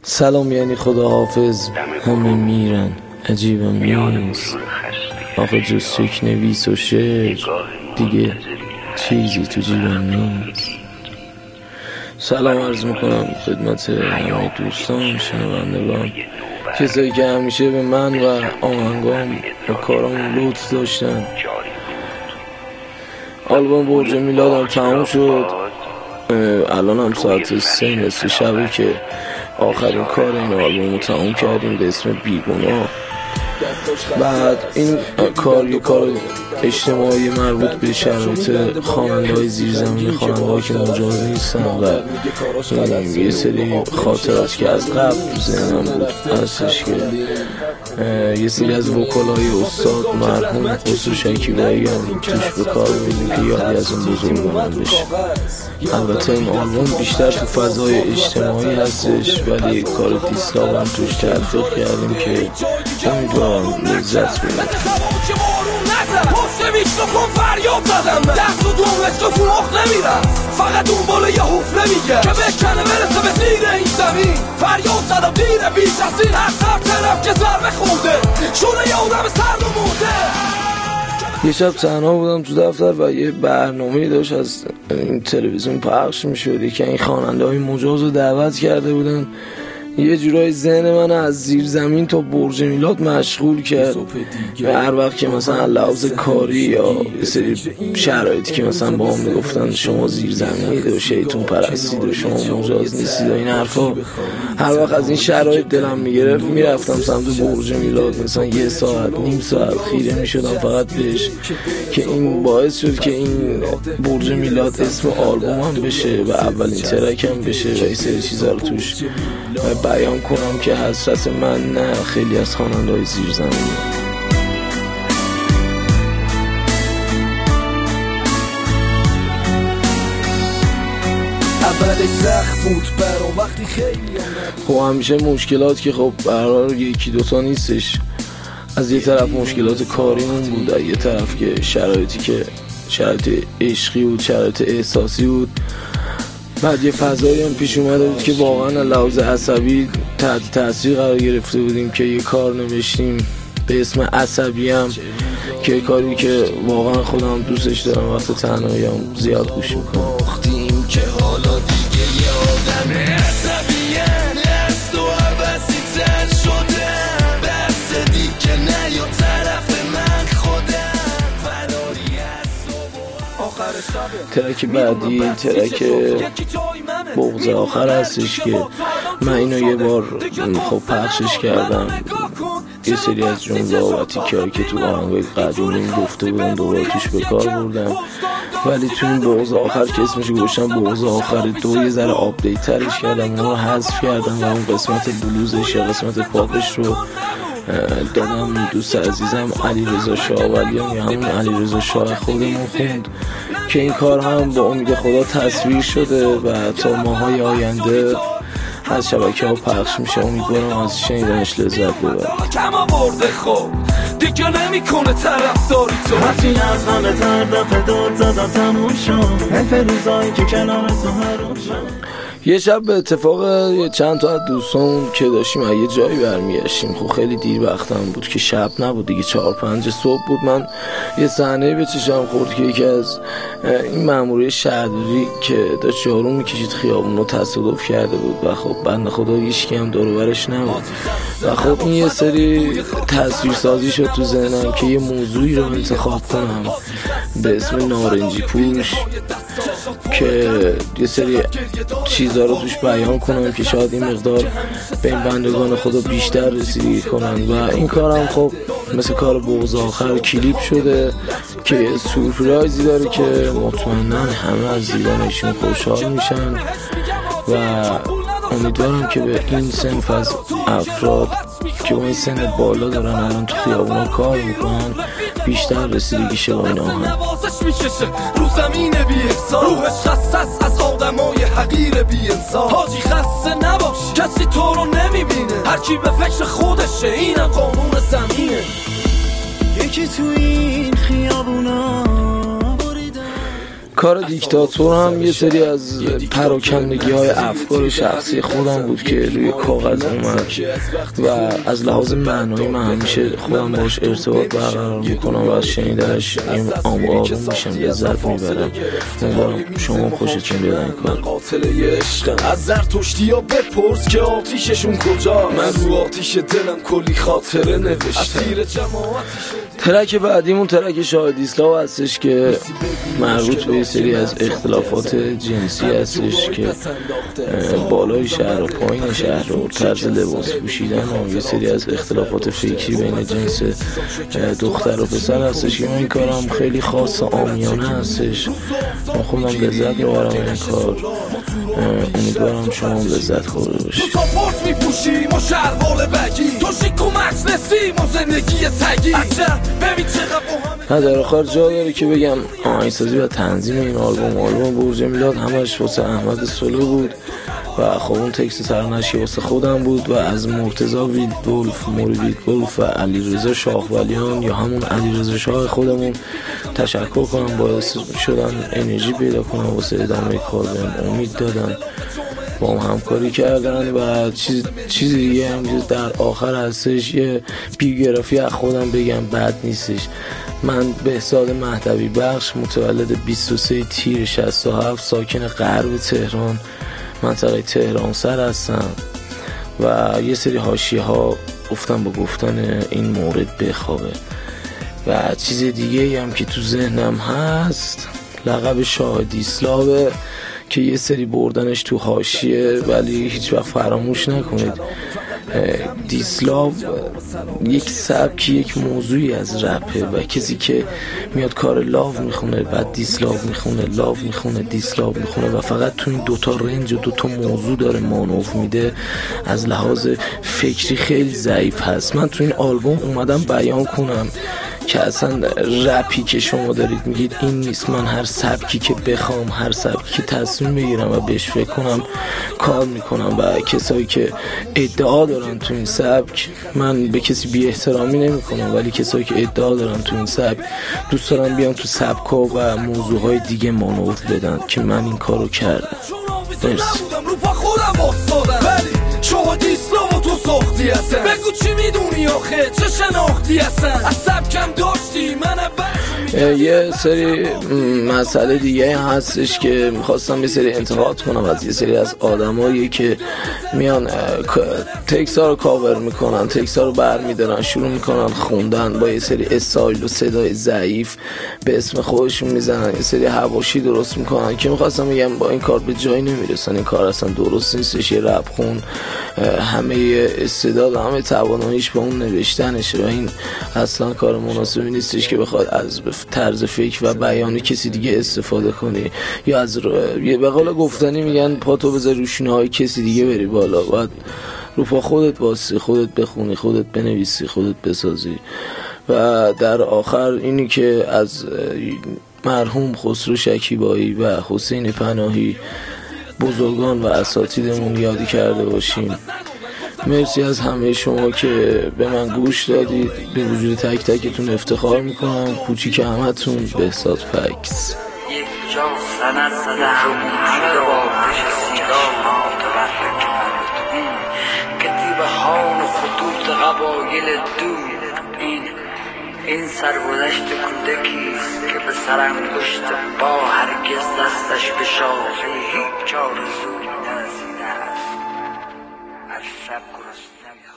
سلام یعنی خداحافظ، همه میرن عجیبم نیست. آخه جز چک نویس و شعر دیگه چیزی تو جیبم نیست. سلام عرض میکنم خدمت همه دوستان شنوندگان، کسایی که همیشه به من و آهنگام و کارام لطف داشتن. آلبوم برج میلادم تموم شد، الان هم ساعت 3 نصف شبه که آخرین کار این آلبوم رو تموم کردیم به اسم بیگناه. بعد این کار یه کار اجتماعی مربوط به شرایط خواننده‌های زیرزمینی، خواننده‌هایی که مجاز نیستن و یه سری خاطرات که از قبل تو ذهنم بود هستش که یه سری از وکلای استاد مرحوم خسرو شکیبایی هم توش به کار بودیم که یادی از اون بزرگان بشه. البته این آلبوم بیشتر تو فضای اجتماعی هستش ولی کار دیسکاب هم توش تلفیق کردیم که امیدوارم لذت ببرید. پشت میکروفون فریاد زدم، دست و دومش تو مخ نمیرم، فقط دنبال یه حفره میگه که بکنه برسه به زیر این زمین. فریاد زدم دیر بیش از این، هر سر طرف که ضربه خورده شونه یه آدم سرد و مرده. یه شب تنها بودم تو دفتر و یه برنامه داشت از این تلویزیون پخش میشد. یکی این خواننده های مجاز رو دعوت کرده بودن، یه جورای ذهن من از زیر زمین تا برج میلاد مشغول کرد. هر وقت که مثلا لحاظ کاری یا یه سری شرایطی که مثلا با هم میگفتن شما زیر زمینید و شیطون پرستید و شما مجاز نیستید و این حرفا، هر وقت از این شرایط دلم میگرفت میرفتم سمت برج میلاد، مثلا یه ساعت نیم ساعت خیره میشدم فقط بهش که این باعث شد که این برج میلاد اسم آلبوم هم بشه و اولین ترک هم بشه و یه سری چیزا رو توش بیان کنم که حسرت من نه خیلی از خواننده‌های زیرزمینی. خب همیشه مشکلات که خب برای یکی دوتا نیستش، از یه طرف مشکلات کاریمون بود، از یه طرف که شرایطی که شرایط عشقی بود، شرایط احساسی بود. بعد یه فضایی هم پیش اومده بود که واقعا لحاظ عصبی تحت تاثیر قرار گرفته بودیم که یه کار نوشتیم به اسم عصبی هم که کاری که واقعا خودم دوستش دارم وقت تنهایی‌ام زیاد گوش میکنم. که حالا دیگه یه آدم عصبیه لست و عوضی تر شده، بس دیگه نه یا طرف من خودم فراری از ترک بعدی ترک بغض آخر هستش که من اینو یه بار خب پخشش کردم، یه سری از جمله و تیکه‌هایی که تو آهنگای قدیمی گفته بودم دوباره توش به کار بردم، ولی تو این بغض آخر که اسمش گوشم بغض آخر دو یه ذره آپدیت ترش کردم، اون رو حذف کردم و اون قسمت بلوزش یا قسمت پاپش رو دادم دوست عزیزم علیرضا شاهولیان یا همون علیرضا شاه خودمون خوند که این کار هم با امید خدا تصویر شده و تا ماهای آینده از شبکه‌ها پخش میشه. امیدوارم از شنیدنش لذت ببرید. کما برده خب دیگه نمیکنه طرفداری تو، حتی از همه تر دفعه داد زدم تموم شد، حیف روزایی که کنار تو هر شد. یه شب به اتفاق چند تا از دوستان که داشتیم از یه جایی برمیگشتیم، خب خیلی دیر وقتم بود که شب نبود دیگه، 4-5 صبح بود، من یه صحنه به چشم خورد که یکی از این مامورای شهرداری که داشت جارو میکشید خیابون رو تصادف کرده بود و خب بنده خدا هیچکی هم دور و برش نبود و خب این یه سری تصویرسازی شد تو ذهنم که یه موضوعی رو انتخاب کنم به اسم نارنجی پوش که یه سری چیزا رو توش بیان کنم که شاید این مقدار به این بندگان خدا بیشتر رسیدگی کنن و این کارم خب مثل کار بغض آخر کلیپ شده که سورپرایزی داره که مطمئنا همه از دیدنشون خوشحال میشن و امیدوارم که به این صنف از افراد که اون سن بالا دارن الان تو خیابونا کار میکنن بیشتر رسیدگی شه با این آهنگ. رو زمین بی حساب روحش خسته از آدمای حقیر بی انصاف، حاجی خسته نباش کسی تو رو نمیبینه، هر کی به فکر خودشه اینم قانون زمینه. یکی تو این خیابونا کار دیکتاتور هم یه سری از پراکندگی های افکار شخصی خودم بود که روی کاغذ اومد و از لحاظ معنایی من همیشه خودم باش ارتباط برقرار میکنم و از شنیدنش این آروم میشم، لذت میبرم. امیدوارم شما خوشتون بیاد این کار. قاتل عشقم از زرتشتی ها بپرس که آتیششون کجا، من رو آتیش دلم کلی خاطره نوشتم. ترک بعدیمون ترک شاهد ایسلاو هستش که مربوط به یه سری از اختلافات جنسی هستش که بالای شهر و پایین شهر و طرز لباس پوشیدن و یه سری از اختلافات فکری بین جنس دختر و پسر هستش که این کارم خیلی خاص عامیانه هستش. من خودم لذت میبرم این کار، امیدوارم شما لذت خورده باشید. تو ساپورت میپوشی ما شلوار بگی، تو شیک و مجلسی ما زندگی سگی. در آخر جا داره که بگم آهنگسازی و تنظیم این آلبوم برج میلاد همش واسه احمد سلو بود و خب اون تکست ترانه‌اش واسه خودم بود و از مرتضی ویدولف و علیرضا شاهولیان یا همون علیرضا شاه خودمون تشکر کنم، باعث شدن انرژی پیدا کنم واسه ادامه کار، بهم امید دادن، با هم همکاری کردن و چیز دیگه هم در آخر هستش یه بیوگرافی از خودم بگم بد نیستش. من بهزاد مهدوی بخش، متولد 23 تیر 67، ساکن غرب تهران، منطقه تهران سر هستم و یه سری حاشیه ها گفتم با گفتن این مورد بخوابه. و چیز دیگه هم که تو ذهنم هست لقب شاهد ایسلاوه که یه سری بردنش تو حاشیه، ولی هیچ وقت فراموش نکنید دیسلاو یک سبک، یک موضوعی از رپه و کسی که میاد کار لاو میخونه بعد دیسلاو میخونه، لاو میخونه دیسلاو میخونه و فقط تو این دوتا رنج و دوتا موضوع داره مانور میده، از لحاظ فکری خیلی ضعیف هست. من تو این آلبوم اومدم بیان کنم که اصلا رپی که شما دارید میگید این نیست. من هر سبکی که بخوام، هر سبکی که تصمیم بگیرم و بهش فکر کنم کار میکنم و کسایی که ادعا دارن تو این سبک، من به کسی بی احترامی نمی کنم، ولی کسایی که ادعا دارن تو این سبک دوست دارم بیان تو سبکا و موضوعهای دیگه مانور بدن که من این کارو کردم. مرسی. شاهد ایسلاو تو ساختی هستن، بگو چی میدونی آخه چه شناختی هستن، از سبکم داشتی من یه سری مسئله دیگه هستش که میخواستم یه سری انتقاد کنم از یه سری از آدمایی که میان تکس ها رو کاور میکنن، تکس ها رو بر میدارن، شروع میکنن خوندن با یه سری استایل و صدای ضعیف به اسم خودشون میزنن، یه سری حواشی درست میکنن که میخواستم بگم با این کار به جایی نمیرسن. این کار اصلا درست نیستش. یه رپ خون همه استعداد، همه تواناییش به اون نوشتنشه و این اصلا کار مناسبی نیستش که بخواد از طرز فکر و بیان کسی دیگه استفاده کنی یا از به قول گفتنی میگن پاتو بذار رو شونه های کسی دیگه بری بالا، باید رو پا خودت واسی، خودت بخونی، خودت بنویسی، خودت بسازی. و در آخر اینی که از مرحوم خسرو شکیبایی و حسین پناهی بزرگان و اساتیدمون یادی کرده باشیم. مرسی از همه شما که به من گوش دادید. به وجود تک تکتون افتخار میکنم. کوچیک همتون بهزاد پکس. یک جا سند زدم همه را آتش سیرامات رفت کتیبه هان و خطوط قبایل دور. این سرگذشت کودکیست که به سرانگشت با هرگز دستش به شاخه هیچ آرزویی نرسیده است. از شب گرسنه